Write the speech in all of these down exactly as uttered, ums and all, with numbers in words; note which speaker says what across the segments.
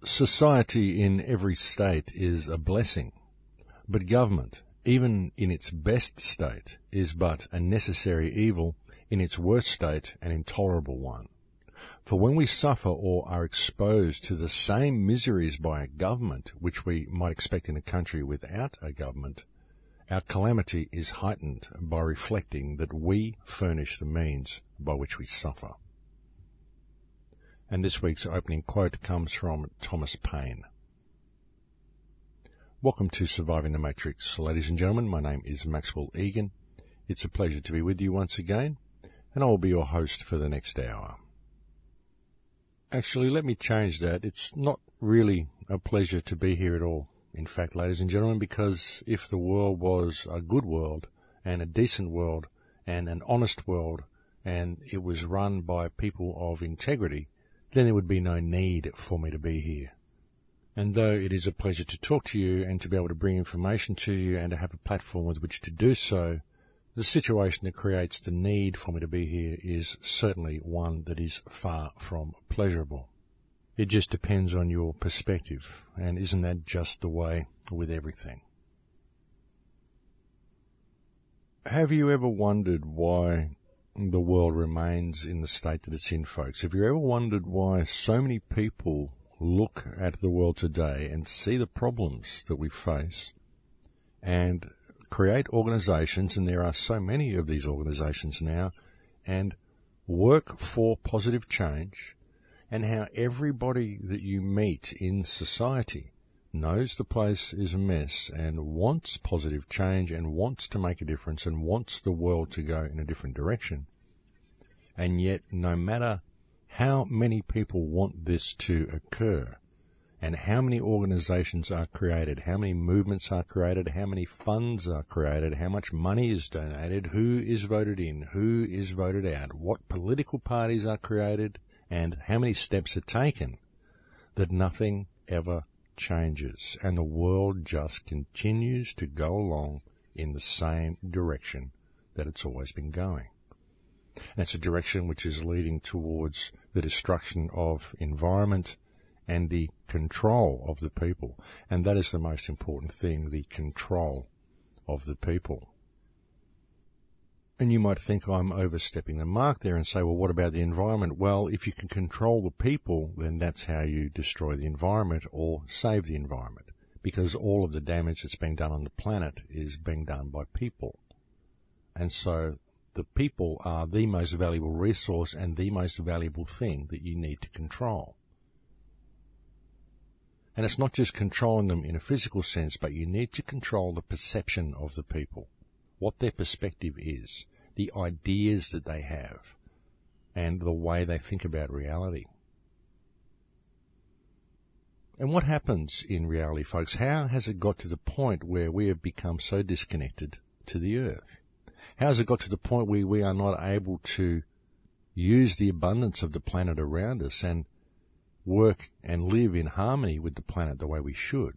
Speaker 1: Society in every state is a blessing, but government, even in its best state, is but a necessary evil, in its worst state an intolerable one. For when we suffer or are exposed to the same miseries by a government which we might expect in a country without a government, our calamity is heightened by reflecting that we furnish the means by which we suffer. And this week's opening quote comes from Thomas Paine. Welcome to Surviving the Matrix. Ladies and gentlemen, my name is Maxwell Egan. It's a pleasure to be with you once again, and I will be your host for the next hour. Actually, let me change that. It's not really a pleasure to be here at all, in fact, ladies and gentlemen, because if the world was a good world and a decent world and an honest world and it was run by people of integrity, then there would be no need for me to be here. And though it is a pleasure to talk to you and to be able to bring information to you and to have a platform with which to do so, the situation that creates the need for me to be here is certainly one that is far from pleasurable. It just depends on your perspective, and isn't that just the way with everything? Have you ever wondered why the world remains in the state that it's in, folks? Have you ever wondered why so many people look at the world today and see the problems that we face and create organizations, and there are so many of these organizations now, and work for positive change, and how everybody that you meet in society knows the place is a mess and wants positive change and wants to make a difference and wants the world to go in a different direction. And yet, no matter how many people want this to occur and how many organizations are created, how many movements are created, how many funds are created, how much money is donated, who is voted in, who is voted out, what political parties are created, and how many steps are taken, that nothing ever changes, and the world just continues to go along in the same direction that it's always been going. And it's a direction which is leading towards the destruction of environment and the control of the people. And that is the most important thing, the control of the people. And you might think I'm overstepping the mark there and say, well, what about the environment? Well, if you can control the people, then that's how you destroy the environment or save the environment, because all of the damage that's being done on the planet is being done by people. And so the people are the most valuable resource and the most valuable thing that you need to control. And it's not just controlling them in a physical sense, but you need to control the perception of the people, what their perspective is, the ideas that they have, and the way they think about reality. And what happens in reality, folks? How has it got to the point where we have become so disconnected to the earth? How has it got to the point where we are not able to use the abundance of the planet around us and work and live in harmony with the planet the way we should?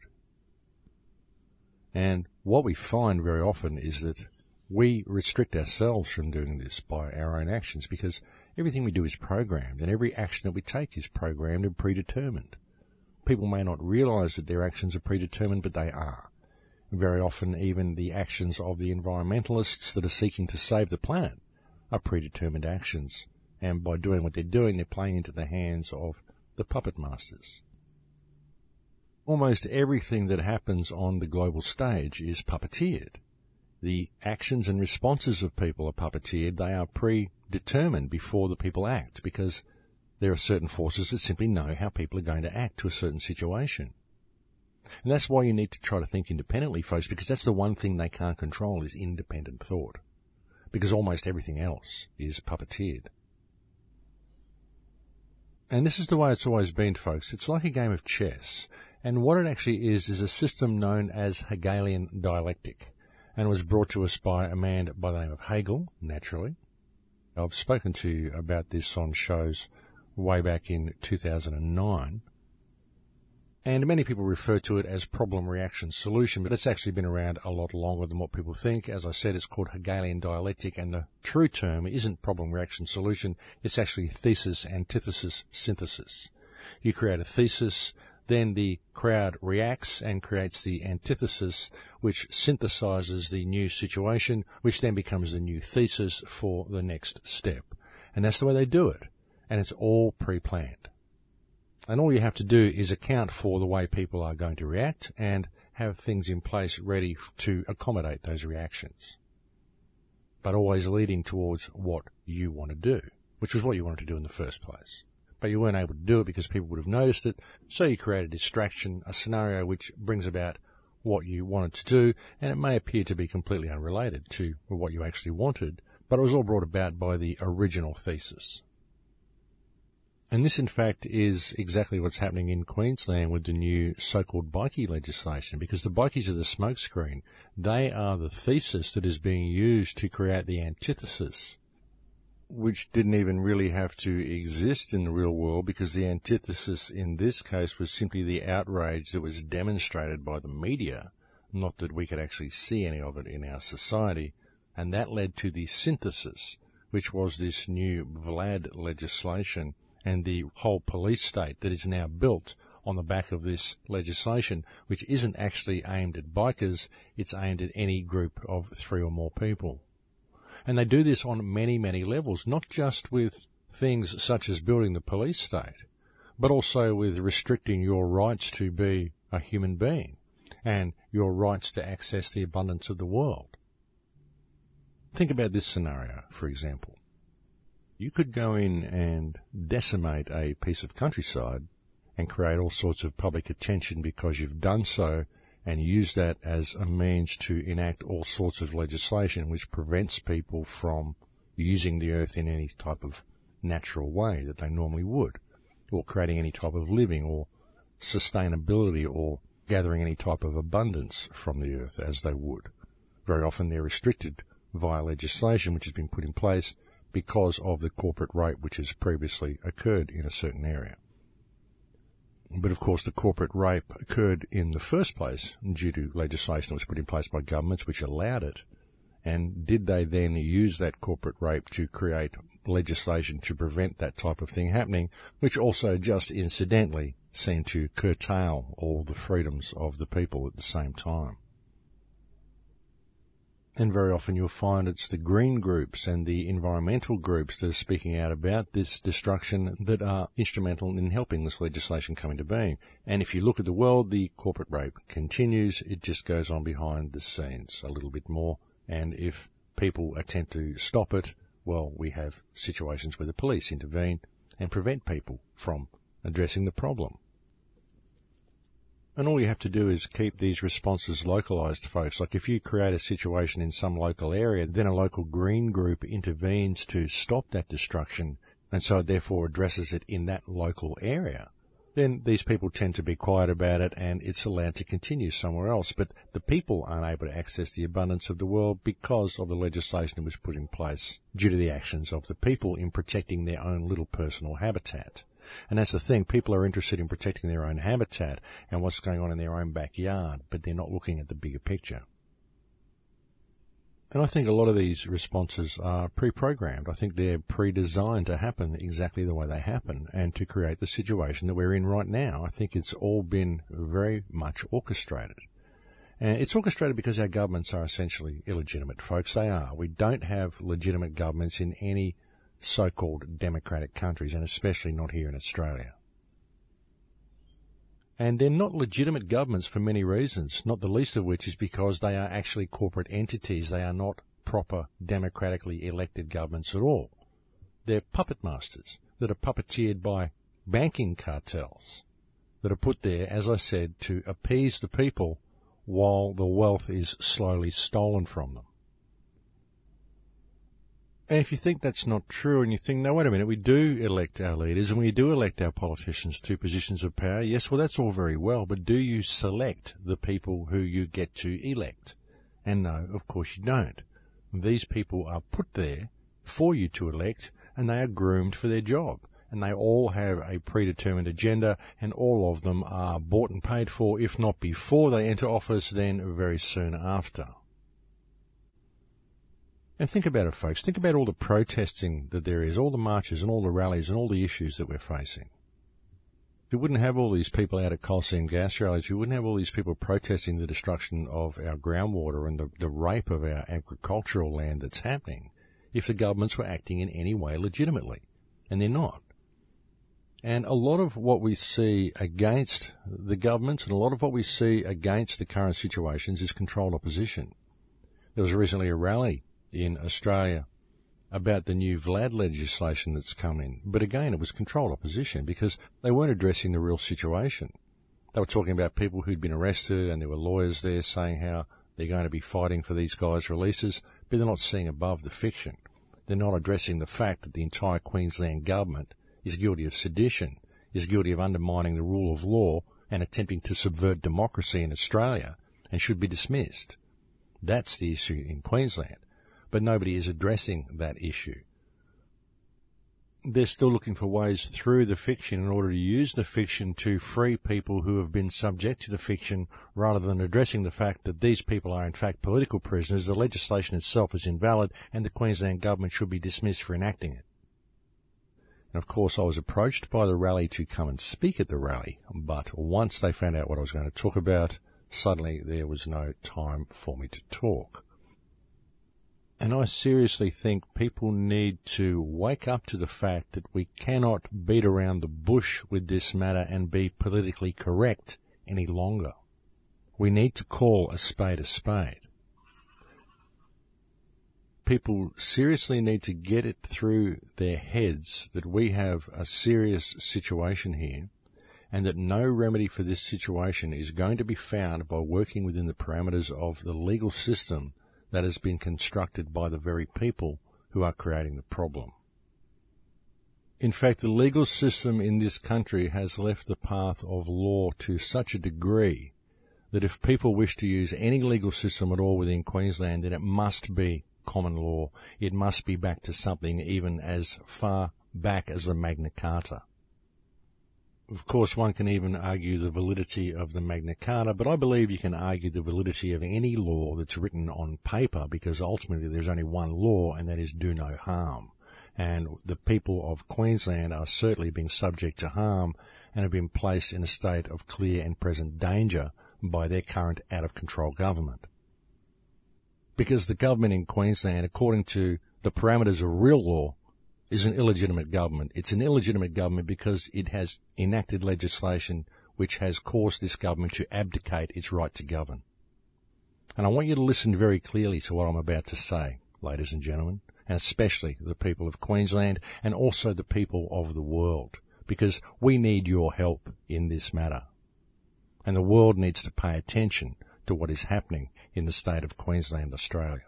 Speaker 1: And what we find very often is that we restrict ourselves from doing this by our own actions, because everything we do is programmed, and every action that we take is programmed and predetermined. People may not realize that their actions are predetermined, but they are. Very often, even the actions of the environmentalists that are seeking to save the planet are predetermined actions, and by doing what they're doing, they're playing into the hands of the puppet masters. Almost everything that happens on the global stage is puppeteered. The actions and responses of people are puppeteered. They are predetermined before the people act, because there are certain forces that simply know how people are going to act to a certain situation. And that's why you need to try to think independently, folks, because that's the one thing they can't control, is independent thought, because almost everything else is puppeteered. And this is the way it's always been, folks. It's like a game of chess. And what it actually is, is a system known as Hegelian dialectic, and was brought to us by a man by the name of Hegel, naturally. I've spoken to you about this on shows way back in two thousand nine. And many people refer to it as problem, reaction, solution, but it's actually been around a lot longer than what people think. As I said, it's called Hegelian dialectic, and the true term isn't problem, reaction, solution. It's actually thesis, antithesis, synthesis. You create a thesis then the crowd reacts and creates the antithesis, which synthesizes the new situation, which then becomes the new thesis for the next step. And that's the way they do it. And it's all pre-planned. And all you have to do is account for the way people are going to react and have things in place ready to accommodate those reactions. But always leading towards what you want to do, which was what you wanted to do in the first place. But you weren't able to do it because people would have noticed it, so you create a distraction, a scenario which brings about what you wanted to do, and it may appear to be completely unrelated to what you actually wanted, but it was all brought about by the original thesis. And this, in fact, is exactly what's happening in Queensland with the new so-called bikie legislation, because the bikies are the smokescreen. They are the thesis that is being used to create the antithesis, which didn't even really have to exist in the real world, because the antithesis in this case was simply the outrage that was demonstrated by the media, not that we could actually see any of it in our society, and that led to the synthesis, which was this new Vlad legislation, and the whole police state that is now built on the back of this legislation, which isn't actually aimed at bikers, it's aimed at any group of three or more people. And they do this on many, many levels, not just with things such as building the police state, but also with restricting your rights to be a human being and your rights to access the abundance of the world. Think about this scenario, for example. You could go in and decimate a piece of countryside and create all sorts of public attention because you've done so, and use that as a means to enact all sorts of legislation which prevents people from using the earth in any type of natural way that they normally would, or creating any type of living or sustainability or gathering any type of abundance from the earth as they would. Very often they're restricted via legislation which has been put in place because of the corporate rape which has previously occurred in a certain area. But of course the corporate rape occurred in the first place due to legislation that was put in place by governments which allowed it. And did they then use that corporate rape to create legislation to prevent that type of thing happening, which also just incidentally seemed to curtail all the freedoms of the people at the same time? And very often you'll find it's the green groups and the environmental groups that are speaking out about this destruction that are instrumental in helping this legislation come into being. And if you look at the world, the corporate rape continues. It just goes on behind the scenes a little bit more. And if people attempt to stop it, well, we have situations where the police intervene and prevent people from addressing the problem. And all you have to do is keep these responses localized, folks. Like if you create a situation in some local area, then a local green group intervenes to stop that destruction, and so it therefore addresses it in that local area. Then these people tend to be quiet about it, and it's allowed to continue somewhere else. But the people aren't able to access the abundance of the world because of the legislation that was put in place due to the actions of the people in protecting their own little personal habitat. And that's the thing, people are interested in protecting their own habitat and what's going on in their own backyard, but they're not looking at the bigger picture. And I think a lot of these responses are pre-programmed. I think they're pre-designed to happen exactly the way they happen and to create the situation that we're in right now. I think it's all been very much orchestrated. And it's orchestrated because our governments are essentially illegitimate, folks. They are. We don't have legitimate governments in any so-called democratic countries, and especially not here in Australia. And they're not legitimate governments for many reasons, not the least of which is because they are actually corporate entities. They are not proper democratically elected governments at all. They're puppet masters that are puppeteered by banking cartels that are put there, as I said, to appease the people while the wealth is slowly stolen from them. And if you think that's not true and you think, no, wait a minute, we do elect our leaders and we do elect our politicians to positions of power, yes, well, that's all very well, but do you select the people who you get to elect? And no, of course you don't. These people are put there for you to elect, and they are groomed for their job. And they all have a predetermined agenda, and all of them are bought and paid for, if not before they enter office, then very soon after. And think about it, folks. Think about all the protesting that there is, all the marches and all the rallies and all the issues that we're facing. We wouldn't have all these people out at coal seam gas rallies. We wouldn't have all these people protesting the destruction of our groundwater and the, the rape of our agricultural land that's happening if the governments were acting in any way legitimately. And they're not. And a lot of what we see against the governments and a lot of what we see against the current situations is controlled opposition. There was recently a rally in Australia about the new Vlad legislation that's come in. But again, it was controlled opposition because they weren't addressing the real situation. They were talking about people who'd been arrested, and there were lawyers there saying how they're going to be fighting for these guys' releases, but they're not seeing above the fiction. They're not addressing the fact that the entire Queensland government is guilty of sedition, is guilty of undermining the rule of law and attempting to subvert democracy in Australia, and should be dismissed. That's the issue in Queensland. But nobody is addressing that issue. They're still looking for ways through the fiction in order to use the fiction to free people who have been subject to the fiction, rather than addressing the fact that these people are in fact political prisoners, the legislation itself is invalid, and the Queensland government should be dismissed for enacting it. And of course I was approached by the rally to come and speak at the rally, but once they found out what I was going to talk about, suddenly there was no time for me to talk. And I seriously think people need to wake up to the fact that we cannot beat around the bush with this matter and be politically correct any longer. We need to call a spade a spade. People seriously need to get it through their heads that we have a serious situation here, and that no remedy for this situation is going to be found by working within the parameters of the legal system that has been constructed by the very people who are creating the problem. In fact, the legal system in this country has left the path of law to such a degree that if people wish to use any legal system at all within Queensland, then it must be common law. It must be back to something even as far back as the Magna Carta. Of course, one can even argue the validity of the Magna Carta, but I believe you can argue the validity of any law that's written on paper, because ultimately there's only one law, and that is do no harm. And the people of Queensland are certainly being subject to harm and have been placed in a state of clear and present danger by their current out-of-control government. Because the government in Queensland, according to the parameters of real law, is an illegitimate government. It's an illegitimate government because it has enacted legislation which has caused this government to abdicate its right to govern. And I want you to listen very clearly to what I'm about to say, ladies and gentlemen, and especially the people of Queensland and also the people of the world, because we need your help in this matter. And the world needs to pay attention to what is happening in the state of Queensland, Australia.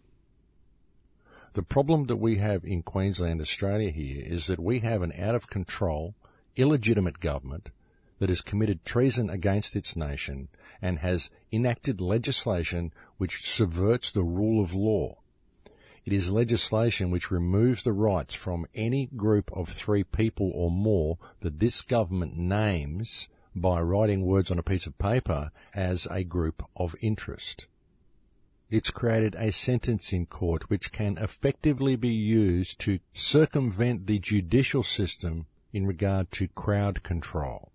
Speaker 1: The problem that we have in Queensland, Australia here is that we have an out-of-control, illegitimate government that has committed treason against its nation and has enacted legislation which subverts the rule of law. It is legislation which removes the rights from any group of three people or more that this government names by writing words on a piece of paper as a group of interest. It's created a sentence in court which can effectively be used to circumvent the judicial system in regard to crowd control.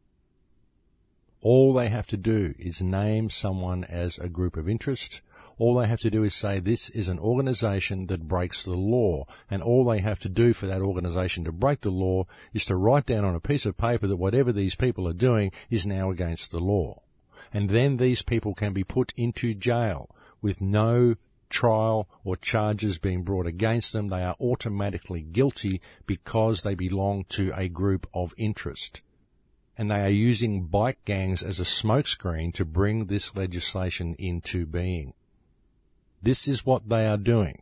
Speaker 1: All they have to do is name someone as a group of interest. All they have to do is say this is an organisation that breaks the law, and all they have to do for that organisation to break the law is to write down on a piece of paper that whatever these people are doing is now against the law. And then these people can be put into jail with no trial or charges being brought against them. They are automatically guilty because they belong to a group of interest. And they are using bike gangs as a smokescreen to bring this legislation into being. This is what they are doing.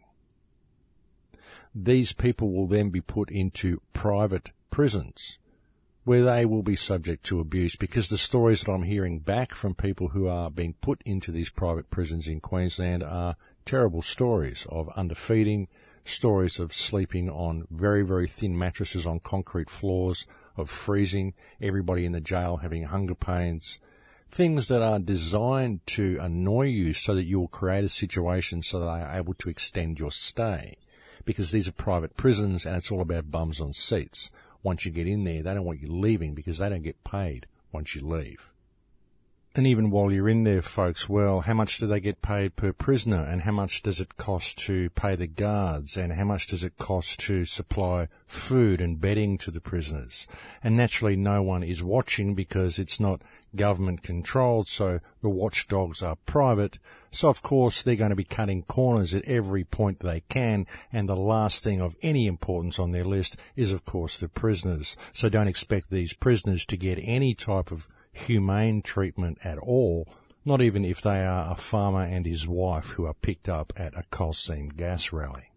Speaker 1: These people will then be put into private prisons where they will be subject to abuse, because the stories that I'm hearing back from people who are being put into these private prisons in Queensland are terrible stories of underfeeding, stories of sleeping on very, very thin mattresses on concrete floors, of freezing, everybody in the jail having hunger pains, things that are designed to annoy you so that you will create a situation so that they are able to extend your stay, because these are private prisons and it's all about bums on seats. once you get in there. They don't want you leaving because they don't get paid once you leave. And even while you're in there, folks, well, how much do they get paid per prisoner, and how much does it cost to pay the guards, and how much does it cost to supply food and bedding to the prisoners? And naturally no one is watching because it's not government controlled, so the watchdogs are private. So of course they're going to be cutting corners at every point they can, and the last thing of any importance on their list is of course the prisoners. So don't expect these prisoners to get any type of humane treatment at all, not even if they are a farmer and his wife who are picked up at a coal seam gas rally.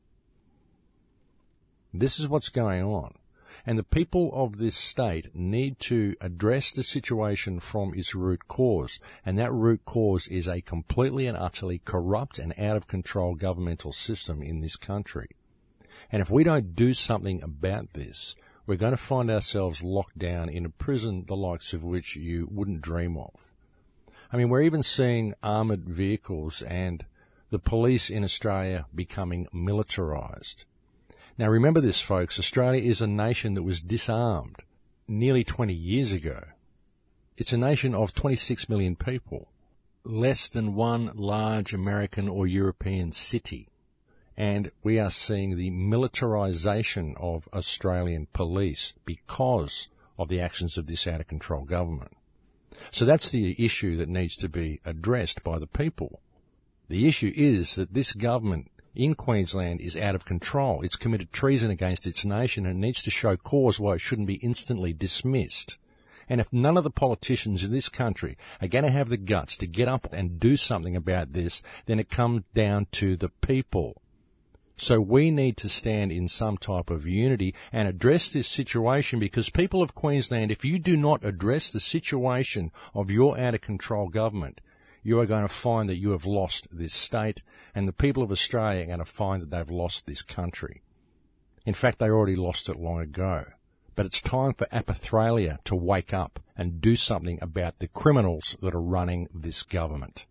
Speaker 1: This is what's going on. And the people of this state need to address the situation from its root cause. And that root cause is a completely and utterly corrupt and out of control governmental system in this country. And if we don't do something about this, we're going to find ourselves locked down in a prison the likes of which you wouldn't dream of. I mean, we're even seeing armoured vehicles and the police in Australia becoming militarised. Now remember this, folks, Australia is a nation that was disarmed nearly twenty years ago. It's a nation of twenty-six million people, less than one large American or European city. And we are seeing the militarisation of Australian police because of the actions of this out-of-control government. So that's the issue that needs to be addressed by the people. The issue is that this government in Queensland is out of control. It's committed treason against its nation and it needs to show cause why it shouldn't be instantly dismissed. And if none of the politicians in this country are going to have the guts to get up and do something about this, then it comes down to the people. So we need to stand in some type of unity and address this situation, because people of Queensland, if you do not address the situation of your out-of-control government, you are going to find that you have lost this state, and the people of Australia are going to find that they've lost this country. In fact, they already lost it long ago. But it's time for Apathalia to wake up and do something about the criminals that are running this government.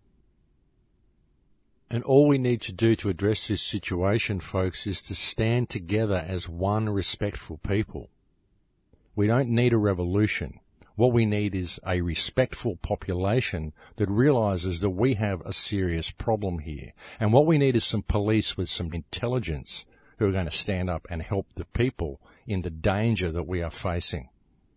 Speaker 1: And all we need to do to address this situation, folks, is to stand together as one respectful people. We don't need a revolution. What we need is a respectful population that realises that we have a serious problem here. And what we need is some police with some intelligence who are going to stand up and help the people in the danger that we are facing.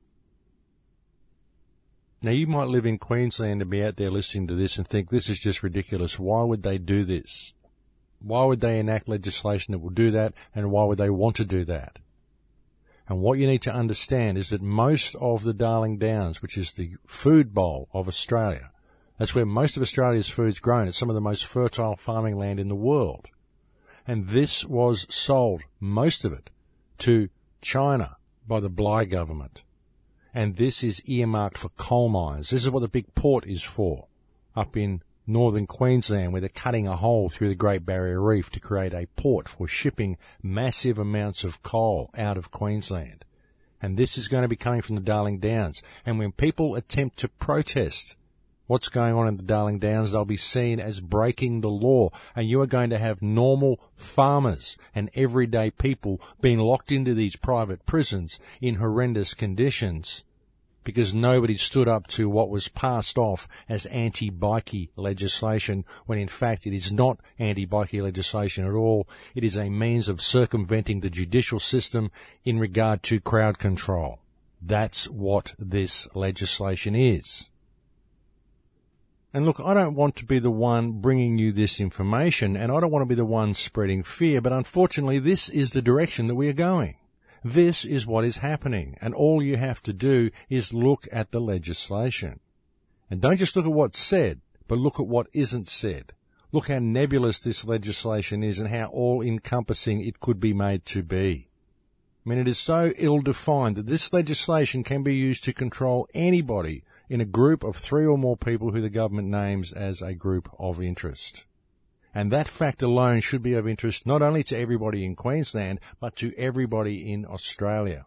Speaker 1: Now, you might live in Queensland and be out there listening to this and think this is just ridiculous. Why would they do this? Why would they enact legislation that will do that, and why would they want to do that? And what you need to understand is that most of the Darling Downs, which is the food bowl of Australia, that's where most of Australia's food's grown. It's some of the most fertile farming land in the world. And this was sold, most of it, to China by the Bligh government. And this is earmarked for coal mines. This is what the big port is for, up in northern Queensland, where they're cutting a hole through the Great Barrier Reef to create a port for shipping massive amounts of coal out of Queensland. And this is going to be coming from the Darling Downs. And when people attempt to protest what's going on in the Darling Downs, they'll be seen as breaking the law. And you are going to have normal farmers and everyday people being locked into these private prisons in horrendous conditions because nobody stood up to what was passed off as anti-bikie legislation, when in fact it is not anti-bikie legislation at all. It is a means of circumventing the judicial system in regard to crowd control. That's what this legislation is. And look, I don't want to be the one bringing you this information, and I don't want to be the one spreading fear, but unfortunately this is the direction that we are going. This is what is happening, and all you have to do is look at the legislation. And don't just look at what's said, but look at what isn't said. Look how nebulous this legislation is and how all-encompassing it could be made to be. I mean, it is so ill-defined that this legislation can be used to control anybody in a group of three or more people who the government names as a group of interest. And that fact alone should be of interest not only to everybody in Queensland, but to everybody in Australia.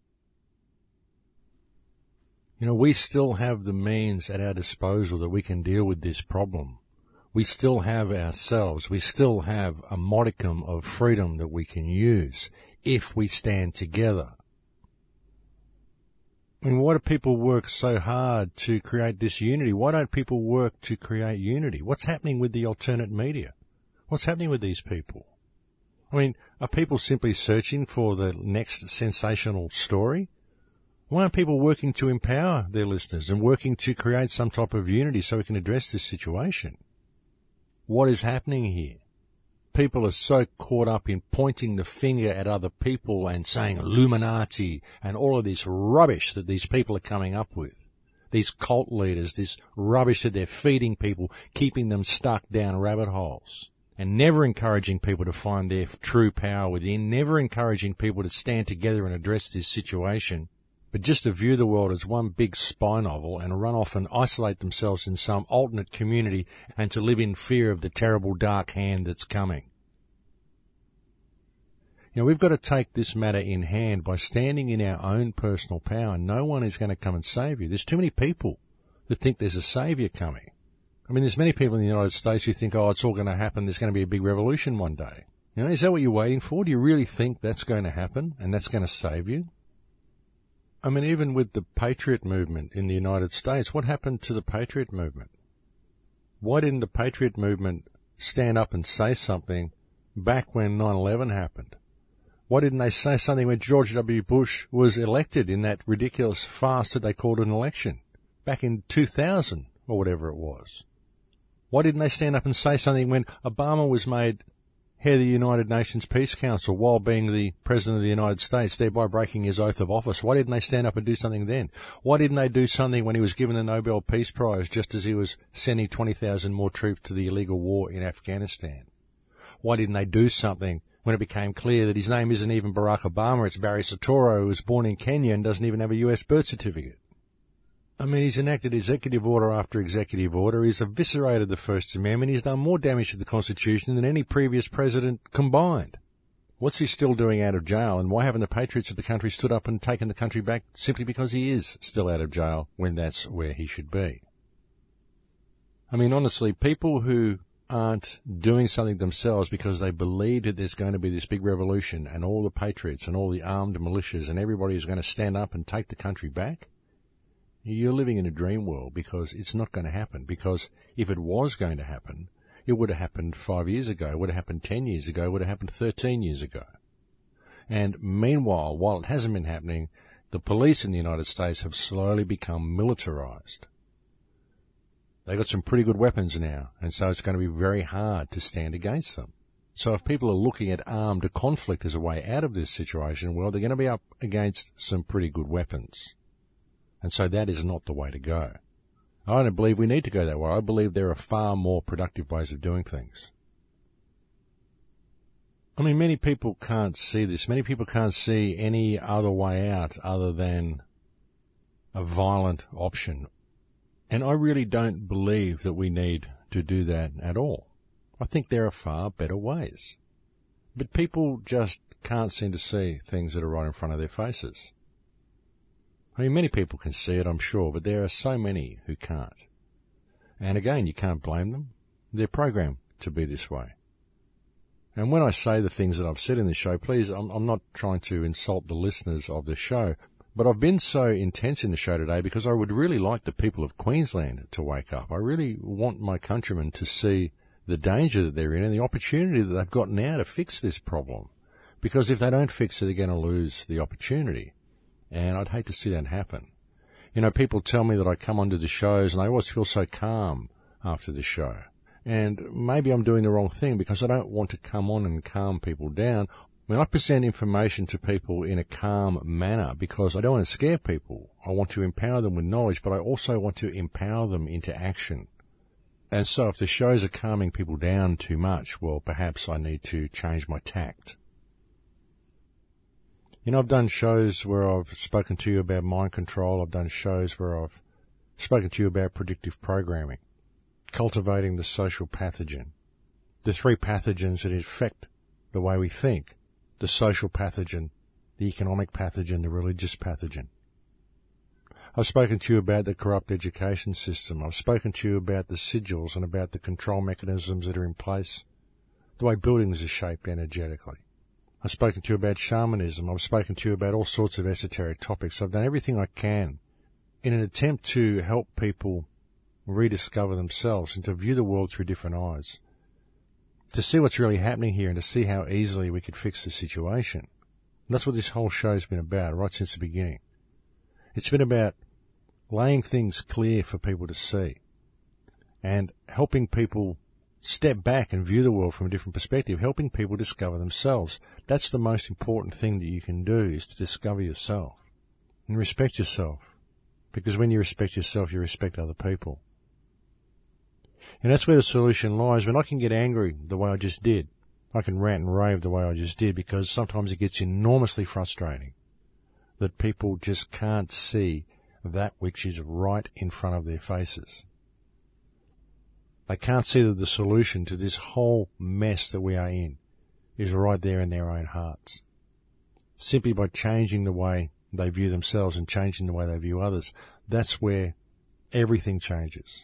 Speaker 1: You know, we still have the means at our disposal that we can deal with this problem. We still have ourselves, we still have a modicum of freedom that we can use if we stand together. I mean, why do people work so hard to create this unity? Why don't people work to create unity? What's happening with the alternate media? What's happening with these people? I mean, are people simply searching for the next sensational story? Why aren't people working to empower their listeners and working to create some type of unity so we can address this situation? What is happening here? People are so caught up in pointing the finger at other people and saying Illuminati and all of this rubbish that these people are coming up with. These cult leaders, this rubbish that they're feeding people, keeping them stuck down rabbit holes, and never encouraging people to find their true power within, never encouraging people to stand together and address this situation, but just to view the world as one big spy novel and run off and isolate themselves in some alternate community and to live in fear of the terrible dark hand that's coming. You know, we've got to take this matter in hand by standing in our own personal power. No one is going to come and save you. There's too many people that think there's a saviour coming. I mean, there's many people in the United States who think, oh, it's all going to happen. There's going to be a big revolution one day. You know, is that what you're waiting for? Do you really think that's going to happen and that's going to save you? I mean, even with the Patriot movement in the United States, what happened to the Patriot movement? Why didn't the Patriot movement stand up and say something back when nine eleven happened? Why didn't they say something when George W. Bush was elected in that ridiculous farce that they called an election back in two thousand or whatever it was? Why didn't they stand up and say something when Obama was made head of the United Nations Peace Council while being the President of the United States, thereby breaking his oath of office? Why didn't they stand up and do something then? Why didn't they do something when he was given the Nobel Peace Prize just as he was sending twenty thousand more troops to the illegal war in Afghanistan? Why didn't they do something when it became clear that his name isn't even Barack Obama, it's Barry Soetoro, who was born in Kenya and doesn't even have a U S birth certificate? I mean, he's enacted executive order after executive order. He's eviscerated the First Amendment. He's done more damage to the Constitution than any previous president combined. What's he still doing out of jail? And why haven't the patriots of the country stood up and taken the country back simply because he is still out of jail when that's where he should be? I mean, honestly, people who aren't doing something themselves because they believe that there's going to be this big revolution and all the patriots and all the armed militias and everybody is going to stand up and take the country back, you're living in a dream world, because it's not going to happen. Because if it was going to happen, it would have happened five years ago, would have happened ten years ago, would have happened thirteen years ago. And meanwhile, while it hasn't been happening, the police in the United States have slowly become militarized. They've got some pretty good weapons now, and so it's going to be very hard to stand against them. So if people are looking at armed conflict as a way out of this situation, well, they're going to be up against some pretty good weapons. And so that is not the way to go. I don't believe we need to go that way. I believe there are far more productive ways of doing things. I mean, many people can't see this. Many people can't see any other way out other than a violent option. And I really don't believe that we need to do that at all. I think there are far better ways. But people just can't seem to see things that are right in front of their faces. I mean, many people can see it, I'm sure, but there are so many who can't. And again, you can't blame them. They're programmed to be this way. And when I say the things that I've said in the show, please, I'm, I'm not trying to insult the listeners of the show, but I've been so intense in the show today because I would really like the people of Queensland to wake up. I really want my countrymen to see the danger that they're in and the opportunity that they've got now to fix this problem. Because if they don't fix it, they're going to lose the opportunity. And I'd hate to see that happen. You know, people tell me that I come onto the shows and I always feel so calm after the show. And maybe I'm doing the wrong thing because I don't want to come on and calm people down. I mean, I present information to people in a calm manner because I don't want to scare people. I want to empower them with knowledge, but I also want to empower them into action. And so if the shows are calming people down too much, well, perhaps I need to change my tact. You know, I've done shows where I've spoken to you about mind control. I've done shows where I've spoken to you about predictive programming, cultivating the social pathogen, the three pathogens that affect the way we think, the social pathogen, the economic pathogen, the religious pathogen. I've spoken to you about the corrupt education system. I've spoken to you about the sigils and about the control mechanisms that are in place, the way buildings are shaped energetically. I've spoken to you about shamanism. I've spoken to you about all sorts of esoteric topics. I've done everything I can in an attempt to help people rediscover themselves and to view the world through different eyes, to see what's really happening here and to see how easily we could fix the situation. And that's what this whole show's been about right since the beginning. It's been about laying things clear for people to see and helping people step back and view the world from a different perspective, helping people discover themselves. That's the most important thing that you can do, is to discover yourself and respect yourself. Because when you respect yourself, you respect other people. And that's where the solution lies. When I can get angry the way I just did, I can rant and rave the way I just did, because sometimes it gets enormously frustrating that people just can't see that which is right in front of their faces. They can't see that the solution to this whole mess that we are in is right there in their own hearts. Simply by changing the way they view themselves and changing the way they view others, that's where everything changes.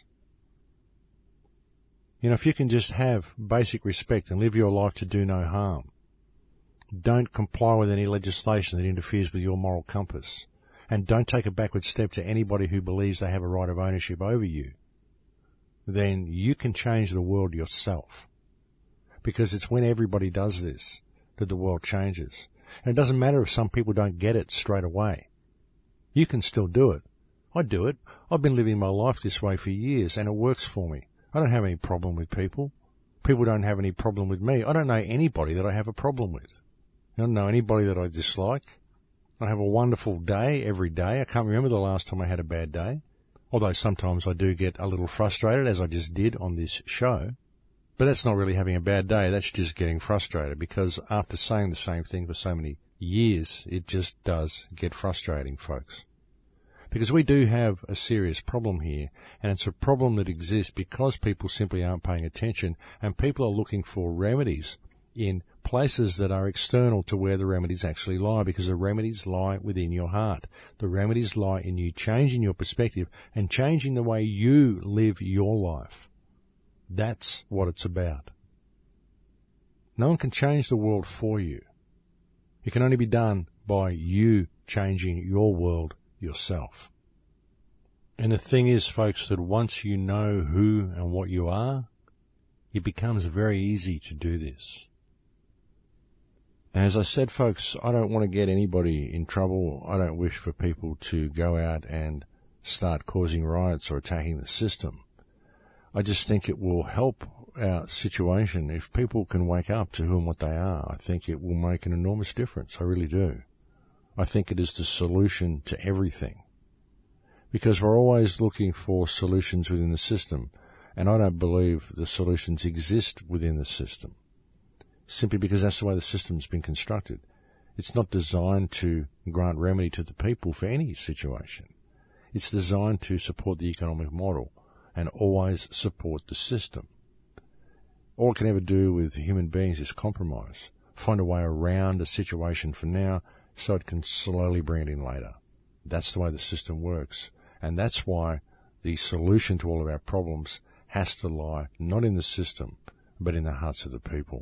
Speaker 1: You know, if you can just have basic respect and live your life to do no harm, don't comply with any legislation that interferes with your moral compass, and don't take a backward step to anybody who believes they have a right of ownership over you, then you can change the world yourself. Because it's when everybody does this that the world changes. And it doesn't matter if some people don't get it straight away. You can still do it. I do it. I've been living my life this way for years, and it works for me. I don't have any problem with people. People don't have any problem with me. I don't know anybody that I have a problem with. I don't know anybody that I dislike. I have a wonderful day every day. I can't remember the last time I had a bad day. Although sometimes I do get a little frustrated, as I just did on this show. But that's not really having a bad day. That's just getting frustrated, because after saying the same thing for so many years, it just does get frustrating, folks. Because we do have a serious problem here, and it's a problem that exists because people simply aren't paying attention, and people are looking for remedies in places that are external to where the remedies actually lie, because the remedies lie within your heart. The remedies lie in you changing your perspective and changing the way you live your life. That's what it's about. No one can change the world for you. It can only be done by you changing your world yourself. And the thing is, folks, that once you know who and what you are, it becomes very easy to do this. As I said, folks, I don't want to get anybody in trouble. I don't wish for people to go out and start causing riots or attacking the system. I just think it will help our situation if people can wake up to who and what they are. I think it will make an enormous difference. I really do. I think it is the solution to everything. Because we're always looking for solutions within the system, and I don't believe the solutions exist within the system. Simply because that's the way the system's been constructed. It's not designed to grant remedy to the people for any situation. It's designed to support the economic model and always support the system. All it can ever do with human beings is compromise, find a way around a situation for now so it can slowly bring it in later. That's the way the system works, and that's why the solution to all of our problems has to lie not in the system, but in the hearts of the people.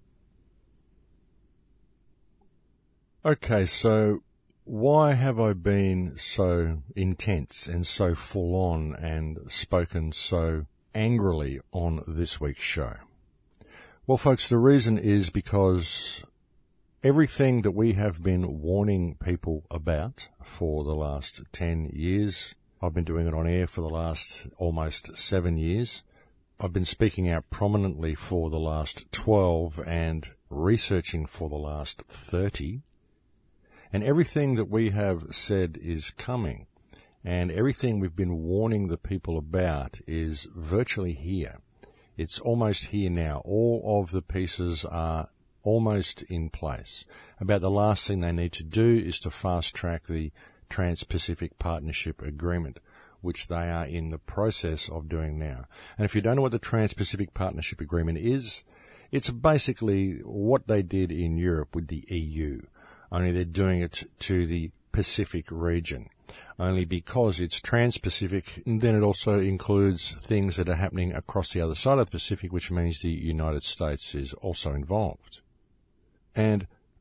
Speaker 1: Okay, so why have I been so intense and so full on and spoken so angrily on this week's show? Well, folks, the reason is because everything that we have been warning people about for the last ten years, I've been doing it on air for the last almost seven years. I've been speaking out prominently for the last twelve and researching for the last thirty. And everything that we have said is coming, and everything we've been warning the people about is virtually here. It's almost here now. All of the pieces are almost in place. About the last thing they need to do is to fast-track the Trans-Pacific Partnership Agreement, which they are in the process of doing now. And if you don't know what the Trans-Pacific Partnership Agreement is, it's basically what they did in Europe with the E U. Only they're doing it to the Pacific region. Only because it's trans-Pacific, and then it also includes things that are happening across the other side of the Pacific, which means the United States is also involved. And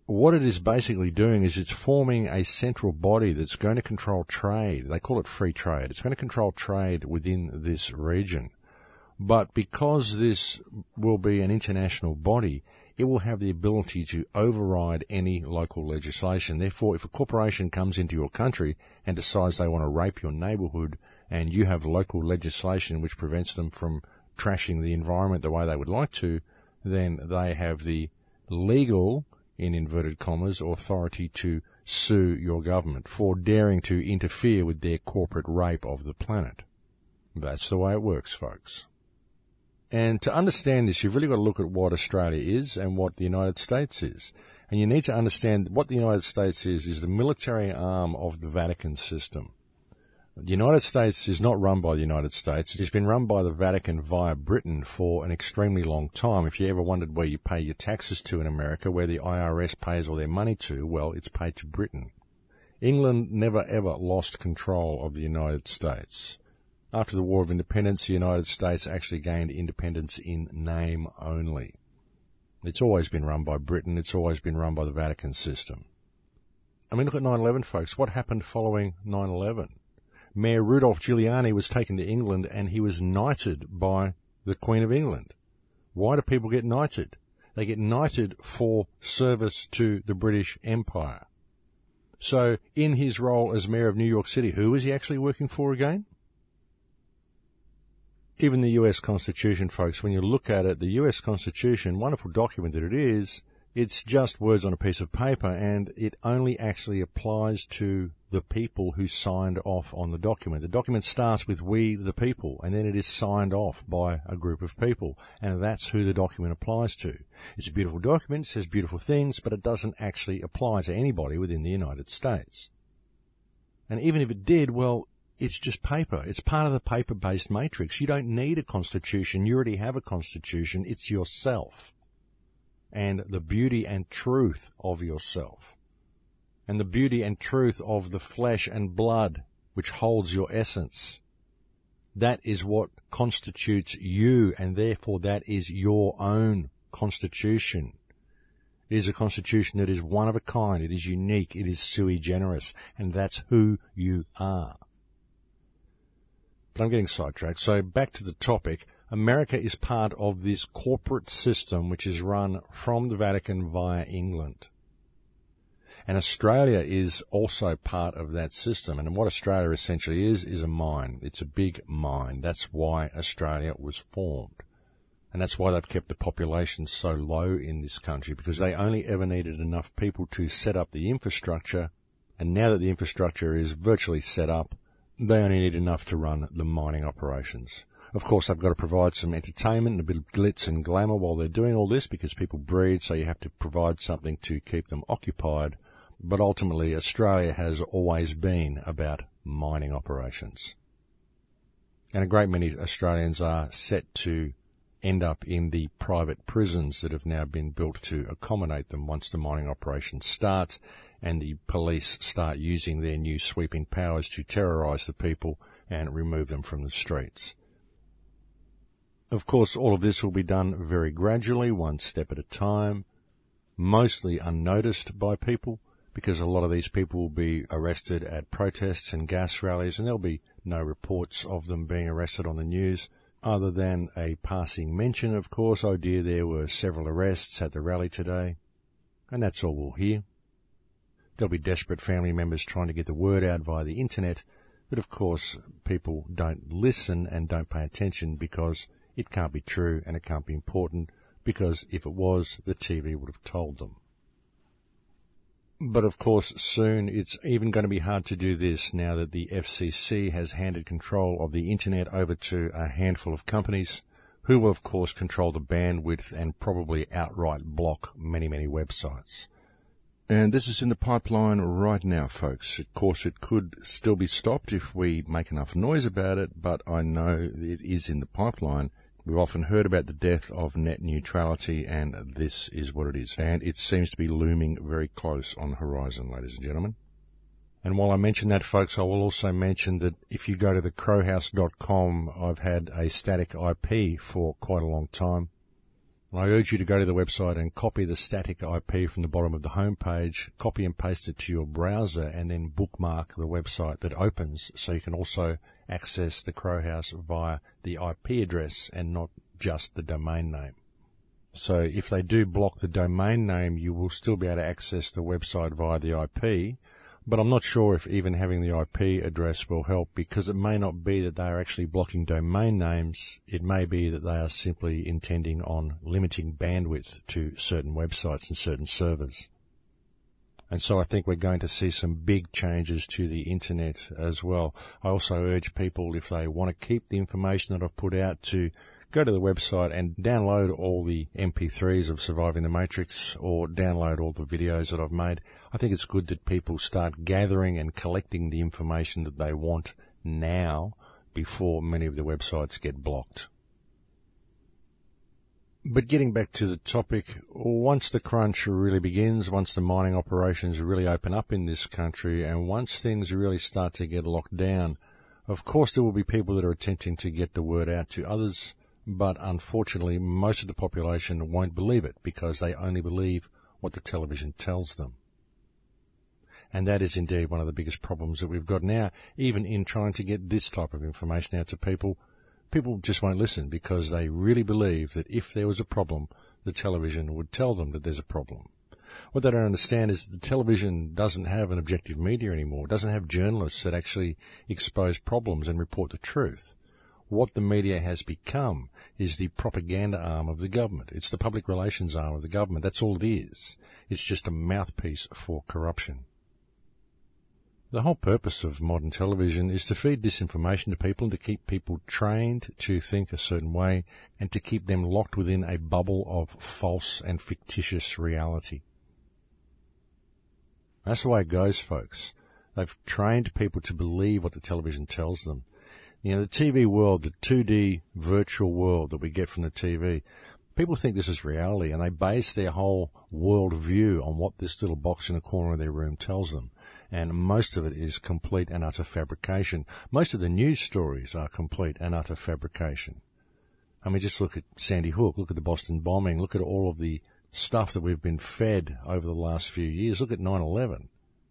Speaker 1: what it is basically doing is it's forming a central body that's going to control trade. They call it free trade. It's going to control trade within this region. But because this will be an international body, it will have the ability to override any local legislation. Therefore, if a corporation comes into your country and decides they want to rape your neighbourhood and you have local legislation which prevents them from trashing the environment the way they would like to, then they have the legal, in inverted commas, authority to sue your government for daring to interfere with their corporate rape of the planet. That's the way it works, folks. And to understand this, you've really got to look at what Australia is and what the United States is. And you need to understand what the United States is, is the military arm of the Vatican system. The United States is not run by the United States. It's been run by the Vatican via Britain for an extremely long time. If you ever wondered where you pay your taxes to in America, where the I R S pays all their money to, well, it's paid to Britain. England never ever lost control of the United States. After the War of Independence, the United States actually gained independence in name only. It's always been run by Britain. It's always been run by the Vatican system. I mean, look at nine eleven, folks. What happened following nine eleven? Mayor Rudolph Giuliani was taken to England and he was knighted by the Queen of England. Why do people get knighted? They get knighted for service to the British Empire. So in his role as Mayor of New York City, who was he actually working for again? Even the U S Constitution, folks, when you look at it, the U S Constitution, wonderful document that it is, it's just words on a piece of paper, and it only actually applies to the people who signed off on the document. The document starts with "we, the people," and then it is signed off by a group of people, and that's who the document applies to. It's a beautiful document, says beautiful things, but it doesn't actually apply to anybody within the United States. And even if it did, well, it's just paper. It's part of the paper-based matrix. You don't need a constitution. You already have a constitution. It's yourself and the beauty and truth of yourself and the beauty and truth of the flesh and blood which holds your essence. That is what constitutes you, and therefore that is your own constitution. It is a constitution that is one of a kind. It is unique. It is sui generis, and that's who you are. But I'm getting sidetracked. So back to the topic. America is part of this corporate system which is run from the Vatican via England. And Australia is also part of that system. And what Australia essentially is, is a mine. It's a big mine. That's why Australia was formed. And that's why they've kept the population so low in this country, because they only ever needed enough people to set up the infrastructure. And now that the infrastructure is virtually set up, they only need enough to run the mining operations. Of course, they've got to provide some entertainment and a bit of glitz and glamour while they're doing all this, because people breed, so you have to provide something to keep them occupied. But ultimately, Australia has always been about mining operations. And a great many Australians are set to end up in the private prisons that have now been built to accommodate them once the mining operations start and the police start using their new sweeping powers to terrorise the people and remove them from the streets. Of course, all of this will be done very gradually, one step at a time, mostly unnoticed by people, because a lot of these people will be arrested at protests and gas rallies, and there'll be no reports of them being arrested on the news, other than a passing mention, of course. Oh dear, there were several arrests at the rally today, and that's all we'll hear. There'll be desperate family members trying to get the word out via the internet, but of course people don't listen and don't pay attention because it can't be true and it can't be important, because if it was, the T V would have told them. But of course, soon it's even going to be hard to do this now that the F C C has handed control of the internet over to a handful of companies who will, of course, control the bandwidth and probably outright block many, many websites. And this is in the pipeline right now, folks. Of course, it could still be stopped if we make enough noise about it, but I know it is in the pipeline. We've often heard about the death of net neutrality, and this is what it is. And it seems to be looming very close on the horizon, ladies and gentlemen. And while I mention that, folks, I will also mention that if you go to the crow house dot com, I've had a static I P for quite a long time. And I urge you to go to the website and copy the static I P from the bottom of the homepage, copy and paste it to your browser, and then bookmark the website that opens so you can also access the Crow House via the I P address and not just the domain name. So if they do block the domain name, you will still be able to access the website via the I P, but I'm not sure if even having the I P address will help, because it may not be that they are actually blocking domain names. It may be that they are simply intending on limiting bandwidth to certain websites and certain servers. And so I think we're going to see some big changes to the internet as well. I also urge people, if they want to keep the information that I've put out, to go to the website and download all the M P threes of Surviving the Matrix, or download all the videos that I've made. I think it's good that people start gathering and collecting the information that they want now before many of the websites get blocked. But getting back to the topic, once the crunch really begins, once the mining operations really open up in this country, and once things really start to get locked down, of course there will be people that are attempting to get the word out to others, but unfortunately most of the population won't believe it because they only believe what the television tells them. And that is indeed one of the biggest problems that we've got now. Even in trying to get this type of information out to people, people just won't listen because they really believe that if there was a problem, the television would tell them that there's a problem. What they don't understand is that the television doesn't have an objective media anymore. It doesn't have journalists that actually expose problems and report the truth. What the media has become is the propaganda arm of the government. It's the public relations arm of the government. That's all it is. It's just a mouthpiece for corruption. The whole purpose of modern television is to feed disinformation to people and to keep people trained to think a certain way and to keep them locked within a bubble of false and fictitious reality. That's the way it goes, folks. They've trained people to believe what the television tells them. You know, the T V world, the two D virtual world that we get from the T V, people think this is reality, and they base their whole world view on what this little box in the corner of their room tells them. And most of it is complete and utter fabrication. Most of the news stories are complete and utter fabrication. I mean, just look at Sandy Hook, look at the Boston bombing, look at all of the stuff that we've been fed over the last few years. Look at nine eleven.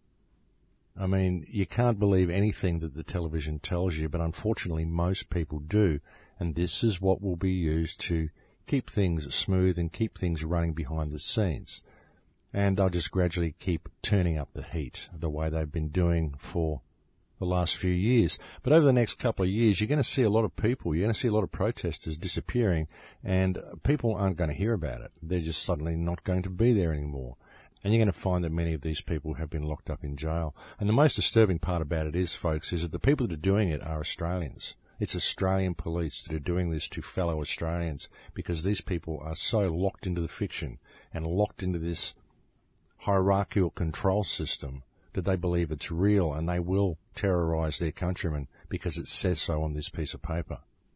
Speaker 1: I mean, you can't believe anything that the television tells you, but unfortunately most people do, and this is what will be used to keep things smooth and keep things running behind the scenes. And they'll just gradually keep turning up the heat the way they've been doing for the last few years. But over the next couple of years, you're going to see a lot of people, you're going to see a lot of protesters disappearing, and people aren't going to hear about it. They're just suddenly not going to be there anymore. And you're going to find that many of these people have been locked up in jail. And the most disturbing part about it is, folks, is that the people that are doing it are Australians. It's Australian police that are doing this to fellow Australians, because these people are so locked into the fiction and locked into this hierarchical control system that they believe it's real, and they will terrorize their countrymen because it says so on this piece of paper.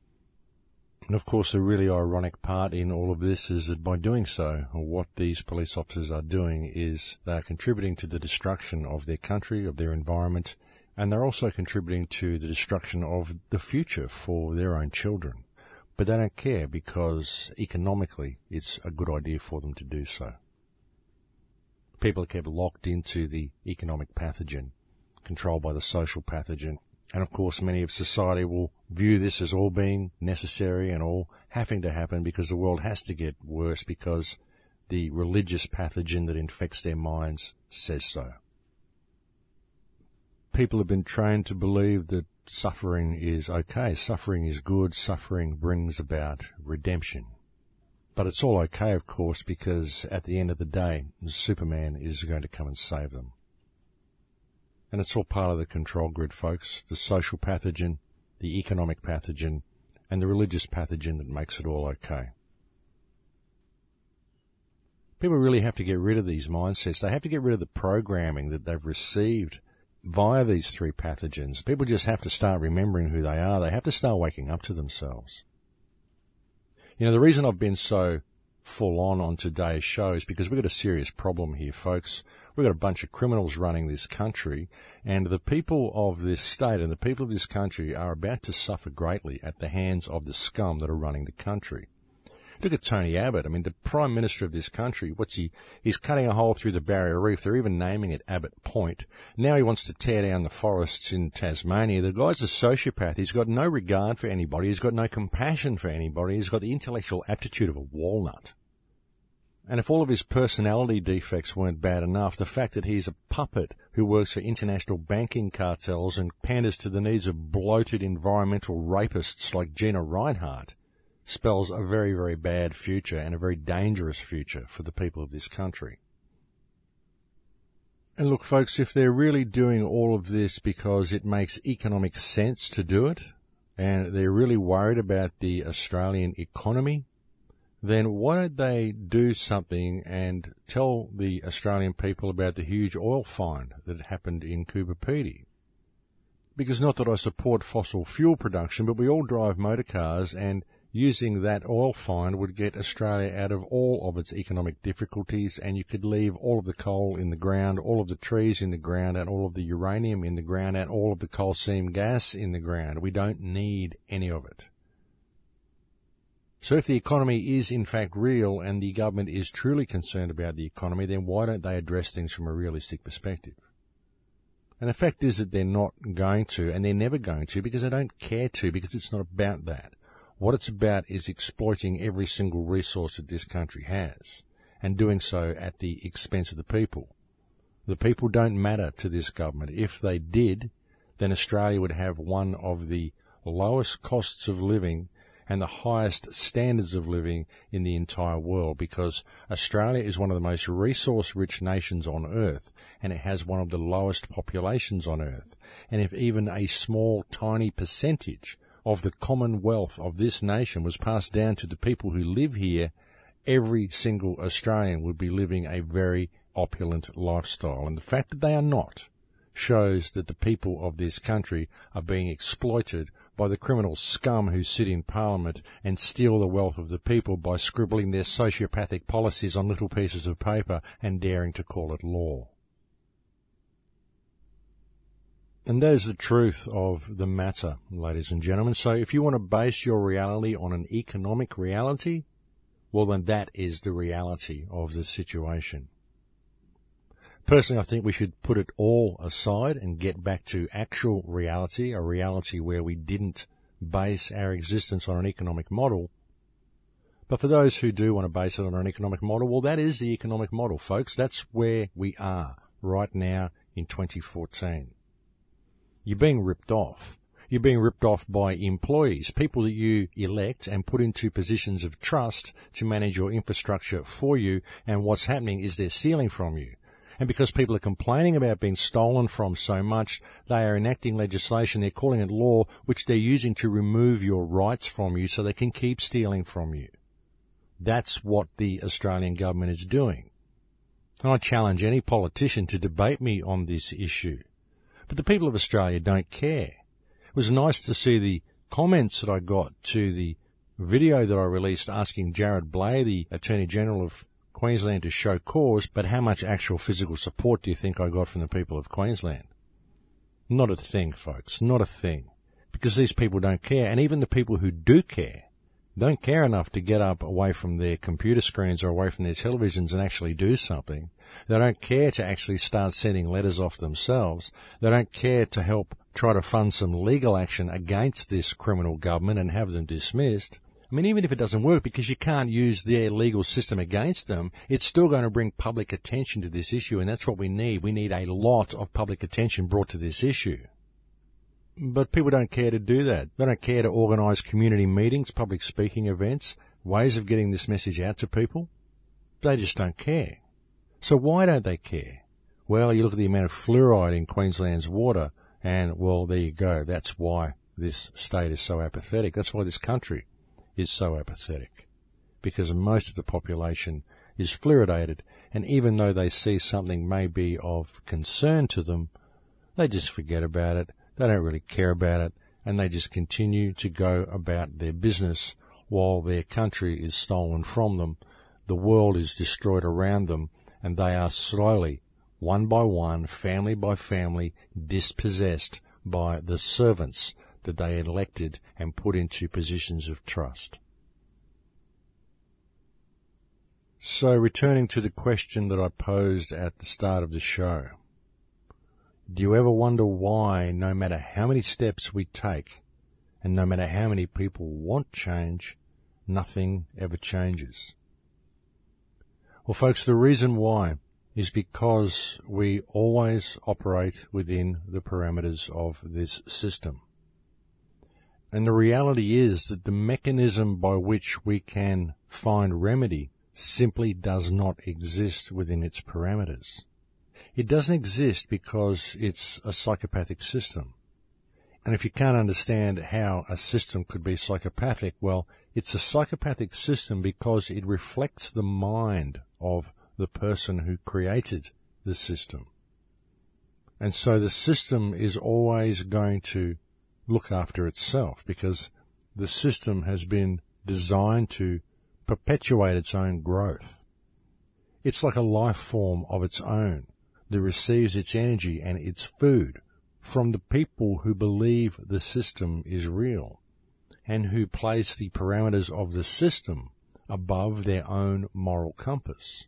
Speaker 1: And of course, the really ironic part in all of this is that by doing so, what these police officers are doing is they are contributing to the destruction of their country, of their environment, and they're also contributing to the destruction of the future for their own children. But they don't care because economically it's a good idea for them to do so. People are kept locked into the economic pathogen, controlled by the social pathogen. And of course, many of society will view this as all being necessary and all having to happen because the world has to get worse because the religious pathogen that infects their minds says so. People have been trained to believe that suffering is okay, suffering is good, suffering brings about redemption. But it's all okay, of course, because at the end of the day, Superman is going to come and save them. And it's all part of the control grid, folks, the social pathogen, the economic pathogen, and the religious pathogen that makes it all okay. People really have to get rid of these mindsets. They have to get rid of the programming that they've received via these three pathogens. People just have to start remembering who they are. They have to start waking up to themselves. You know, the reason I've been so full on on today's show is because we've got a serious problem here, folks. We've got a bunch of criminals running this country, and the people of this state and the people of this country are about to suffer greatly at the hands of the scum that are running the country. Look at Tony Abbott. I mean, the Prime Minister of this country, what's he? He's cutting a hole through the Barrier Reef. They're even naming it Abbott Point. Now he wants to tear down the forests in Tasmania. The guy's a sociopath. He's got no regard for anybody. He's got no compassion for anybody. He's got the intellectual aptitude of a walnut. And if all of his personality defects weren't bad enough, the fact that he's a puppet who works for international banking cartels and panders to the needs of bloated environmental rapists like Gina Reinhardt spells a very, very bad future and a very dangerous future for the people of this country. And look, folks, if they're really doing all of this because it makes economic sense to do it, and they're really worried about the Australian economy, then why don't they do something and tell the Australian people about the huge oil find that happened in Coober Pedy? Because not that I support fossil fuel production, but we all drive motor cars, and using that oil find would get Australia out of all of its economic difficulties, and you could leave all of the coal in the ground, all of the trees in the ground, and all of the uranium in the ground, and all of the coal seam gas in the ground. We don't need any of it. So if the economy is in fact real and the government is truly concerned about the economy, then why don't they address things from a realistic perspective? And the fact is that they're not going to, and they're never going to, because they don't care to, because it's not about that. What it's about is exploiting every single resource that this country has, and doing so at the expense of the people. The people don't matter to this government. If they did, then Australia would have one of the lowest costs of living and the highest standards of living in the entire world, because Australia is one of the most resource-rich nations on earth, and it has one of the lowest populations on earth. And if even a small, tiny percentage of the common wealth of this nation was passed down to the people who live here, every single Australian would be living a very opulent lifestyle. And the fact that they are not shows that the people of this country are being exploited by the criminal scum who sit in Parliament and steal the wealth of the people by scribbling their sociopathic policies on little pieces of paper and daring to call it law. And that is the truth of the matter, ladies and gentlemen. So if you want to base your reality on an economic reality, well, then that is the reality of the situation. Personally, I think we should put it all aside and get back to actual reality, a reality where we didn't base our existence on an economic model. But for those who do want to base it on an economic model, well, that is the economic model, folks. That's where we are right now in twenty fourteen. You're being ripped off. You're being ripped off by employees, people that you elect and put into positions of trust to manage your infrastructure for you, and what's happening is they're stealing from you. And because people are complaining about being stolen from so much, they are enacting legislation, they're calling it law, which they're using to remove your rights from you so they can keep stealing from you. That's what the Australian government is doing. And I challenge any politician to debate me on this issue. But the people of Australia don't care. It was nice to see the comments that I got to the video that I released asking Jared Blay, the Attorney-General of Queensland, to show cause, but how much actual physical support do you think I got from the people of Queensland? Not a thing, folks, not a thing. Because these people don't care, and even the people who do care don't care enough to get up away from their computer screens or away from their televisions and actually do something. They don't care to actually start sending letters off themselves. They don't care to help try to fund some legal action against this criminal government and have them dismissed. I mean, even if it doesn't work, because you can't use their legal system against them, it's still going to bring public attention to this issue, and that's what we need. We need a lot of public attention brought to this issue. But people don't care to do that. They don't care to organise community meetings, public speaking events, ways of getting this message out to people. They just don't care. So why don't they care? Well, you look at the amount of fluoride in Queensland's water, and, well, there you go. That's why this state is so apathetic. That's why this country is so apathetic. Because most of the population is fluoridated, and even though they see something may be of concern to them, they just forget about it. They don't really care about it, and they just continue to go about their business while their country is stolen from them, the world is destroyed around them, and they are slowly, one by one, family by family, dispossessed by the servants that they elected and put into positions of trust. So returning to the question that I posed at the start of the show, do you ever wonder why no matter how many steps we take and no matter how many people want change, nothing ever changes? Well, folks, the reason why is because we always operate within the parameters of this system. And the reality is that the mechanism by which we can find remedy simply does not exist within its parameters. It doesn't exist because it's a psychopathic system. And if you can't understand how a system could be psychopathic, well, it's a psychopathic system because it reflects the mind of the person who created the system. And so the system is always going to look after itself because the system has been designed to perpetuate its own growth. It's like a life form of its own that receives its energy and its food from the people who believe the system is real and who place the parameters of the system above their own moral compass.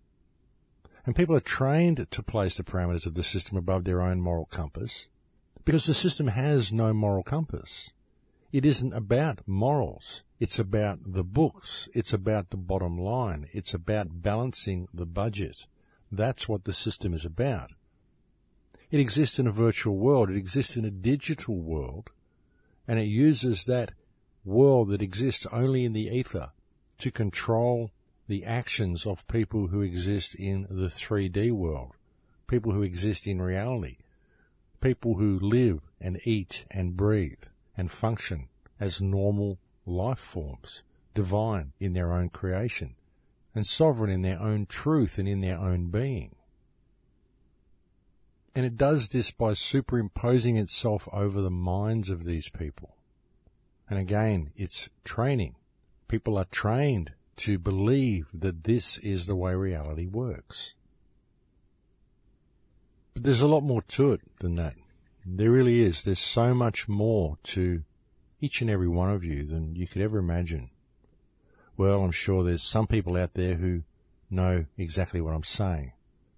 Speaker 1: And people are trained to place the parameters of the system above their own moral compass because the system has no moral compass. It isn't about morals. It's about the books. It's about the bottom line. It's about balancing the budget. That's what the system is about. It exists in a virtual world. It exists in a digital world. And it uses that world that exists only in the ether to control the actions of people who exist in the three D world, people who exist in reality, people who live and eat and breathe and function as normal life forms, divine in their own creation, and sovereign in their own truth and in their own being. And it does this by superimposing itself over the minds of these people. And again, it's training. People are trained to believe that this is the way reality works. But there's a lot more to it than that. There really is. There's so much more to each and every one of you than you could ever imagine. Well, I'm sure there's some people out there who know exactly what I'm saying.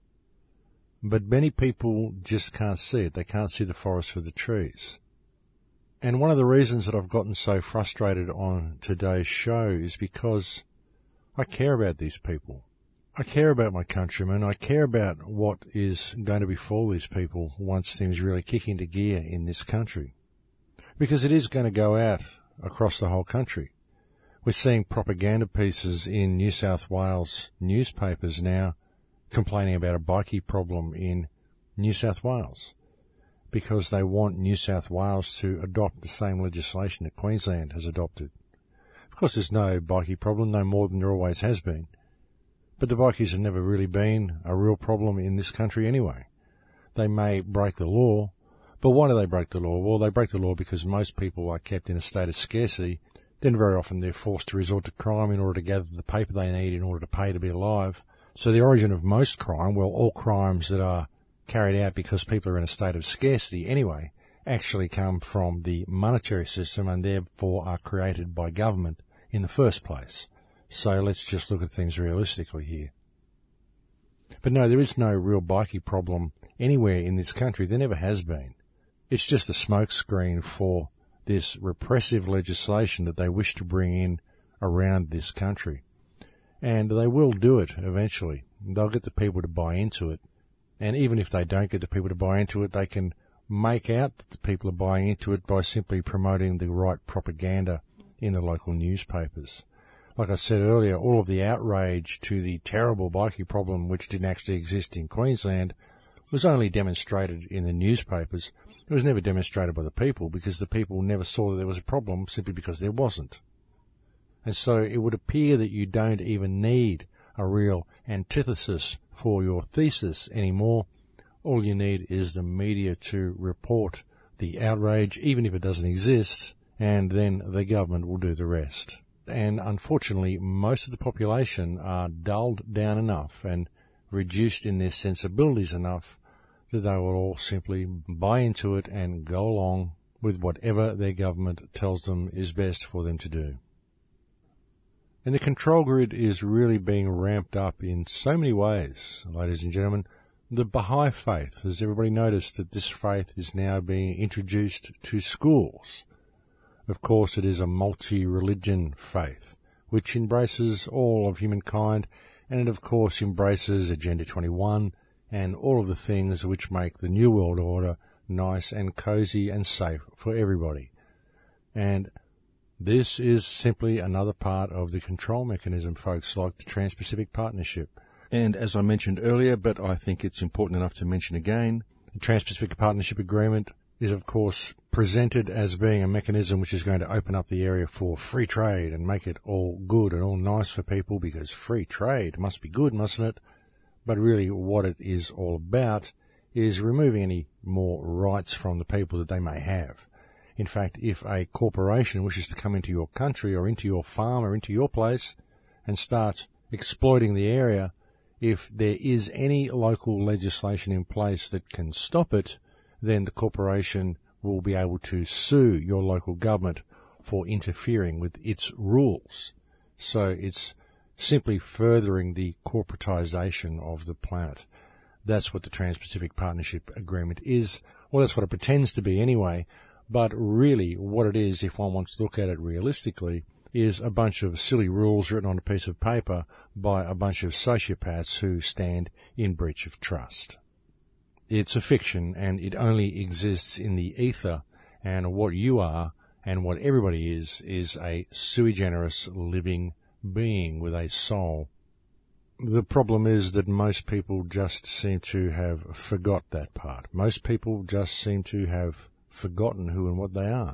Speaker 1: But many people just can't see it. They can't see the forest for the trees. And one of the reasons that I've gotten so frustrated on today's show is because I care about these people. I care about my countrymen. I care about what is going to befall these people once things really kick into gear in this country. Because it is going to go out across the whole country. We're seeing propaganda pieces in New South Wales newspapers now complaining about a bikie problem in New South Wales because they want New South Wales to adopt the same legislation that Queensland has adopted. Of course, there's no bikie problem, no more than there always has been. But the bikies have never really been a real problem in this country anyway. They may break the law, but why do they break the law? Well, they break the law because most people are kept in a state of scarcity. Then very often they're forced to resort to crime in order to gather the paper they need in order to pay to be alive. So the origin of most crime, well, all crimes that are carried out because people are in a state of scarcity anyway, actually come from the monetary system and therefore are created by government in the first place. So let's just look at things realistically here. But no, there is no real bikie problem anywhere in this country. There never has been. It's just a smokescreen for this repressive legislation that they wish to bring in around this country. And they will do it eventually. They'll get the people to buy into it. And even if they don't get the people to buy into it, they can make out that the people are buying into it by simply promoting the right propaganda in the local newspapers. Like I said earlier, all of the outrage to the terrible bikie problem, which didn't actually exist in Queensland, was only demonstrated in the newspapers. It was never demonstrated by the people because the people never saw that there was a problem simply because there wasn't. And so it would appear that you don't even need a real antithesis for your thesis anymore. All you need is the media to report the outrage, even if it doesn't exist, and then the government will do the rest. And unfortunately, most of the population are dulled down enough and reduced in their sensibilities enough that they will all simply buy into it and go along with whatever their government tells them is best for them to do. And the control grid is really being ramped up in so many ways, ladies and gentlemen. The Baha'i faith, has everybody noticed that this faith is now being introduced to schools? Of course, it is a multi-religion faith, which embraces all of humankind, and it of course embraces Agenda twenty-one and all of the things which make the New World Order nice and cozy and safe for everybody. And this is simply another part of the control mechanism, folks, like the Trans-Pacific Partnership. And as I mentioned earlier, but I think it's important enough to mention again, the Trans-Pacific Partnership Agreement is, of course, presented as being a mechanism which is going to open up the area for free trade and make it all good and all nice for people, because free trade must be good, mustn't it? But really what it is all about is removing any more rights from the people that they may have. In fact, if a corporation wishes to come into your country or into your farm or into your place and start exploiting the area, if there is any local legislation in place that can stop it, then the corporation will be able to sue your local government for interfering with its rules. So it's simply furthering the corporatization of the planet. That's what the Trans-Pacific Partnership Agreement is. Well, that's what it pretends to be anyway. But really what it is, if one wants to look at it realistically, is a bunch of silly rules written on a piece of paper by a bunch of sociopaths who stand in breach of trust. It's a fiction, and it only exists in the ether, and what you are and what everybody is is a sui generis living being with a soul. The problem is that most people just seem to have forgot that part. Most people just seem to have forgotten who and what they are.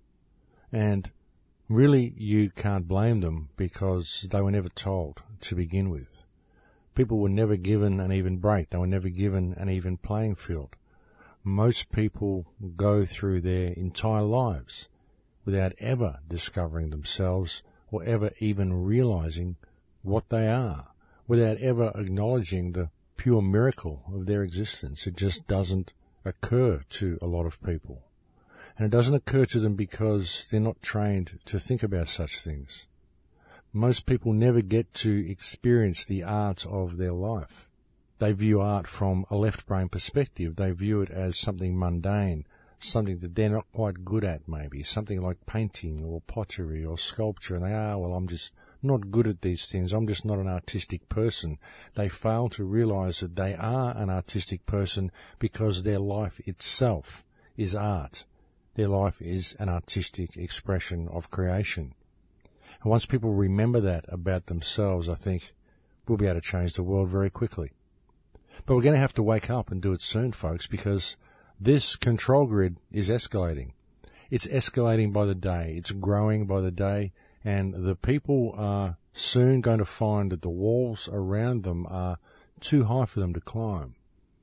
Speaker 1: And really you can't blame them, because they were never told to begin with. People were never given an even break. They were never given an even playing field. Most people go through their entire lives without ever discovering themselves or ever even realizing what they are, without ever acknowledging the pure miracle of their existence. It just doesn't occur to a lot of people. And it doesn't occur to them because they're not trained to think about such things. Most people never get to experience the art of their life. They view art from a left brain perspective. They view it as something mundane, something that they're not quite good at maybe, something like painting or pottery or sculpture, and they are, well, I'm just not good at these things. I'm just not an artistic person. They fail to realize that they are an artistic person because their life itself is art. Their life is an artistic expression of creation. And once people remember that about themselves, I think we'll be able to change the world very quickly. But we're going to have to wake up and do it soon, folks, because this control grid is escalating. It's escalating by the day. It's growing by the day. And the people are soon going to find that the walls around them are too high for them to climb.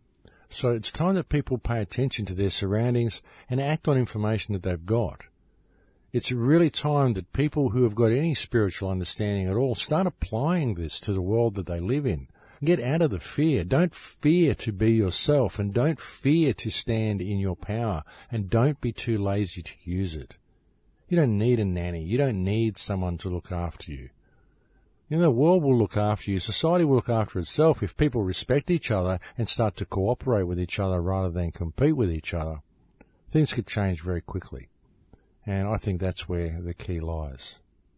Speaker 1: So it's time that people pay attention to their surroundings and act on information that they've got. It's really time that people who have got any spiritual understanding at all start applying this to the world that they live in. Get out of the fear. Don't fear to be yourself, and don't fear to stand in your power, and don't be too lazy to use it. You don't need a nanny. You don't need someone to look after you. You know, the world will look after you. Society will look after itself if people respect each other and start to cooperate with each other rather than compete with each other. Things could change very quickly. And I think that's where the key lies.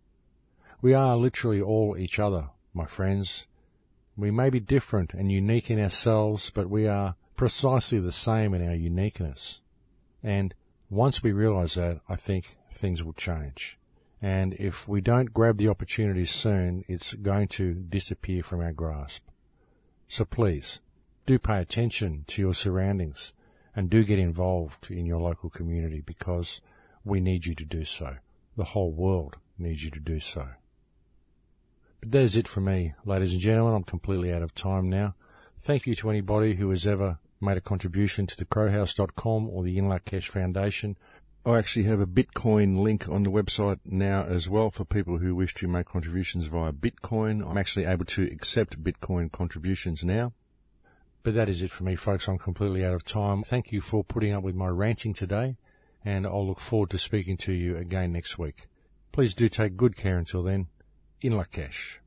Speaker 1: We are literally all each other, my friends. We may be different and unique in ourselves, but we are precisely the same in our uniqueness. And once we realize that, I think things will change. And if we don't grab the opportunity soon, it's going to disappear from our grasp. So please, do pay attention to your surroundings and do get involved in your local community, because we need you to do so. The whole world needs you to do so. But that is it for me, ladies and gentlemen. I'm completely out of time now. Thank you to anybody who has ever made a contribution to the crowhouse dot com or the Inlakesh Foundation. I actually have a Bitcoin link on the website now as well for people who wish to make contributions via Bitcoin. I'm actually able to accept Bitcoin contributions now. But that is it for me, folks. I'm completely out of time. Thank you for putting up with my ranting today, and I'll look forward to speaking to you again next week. Please do take good care until then. in Lakesh.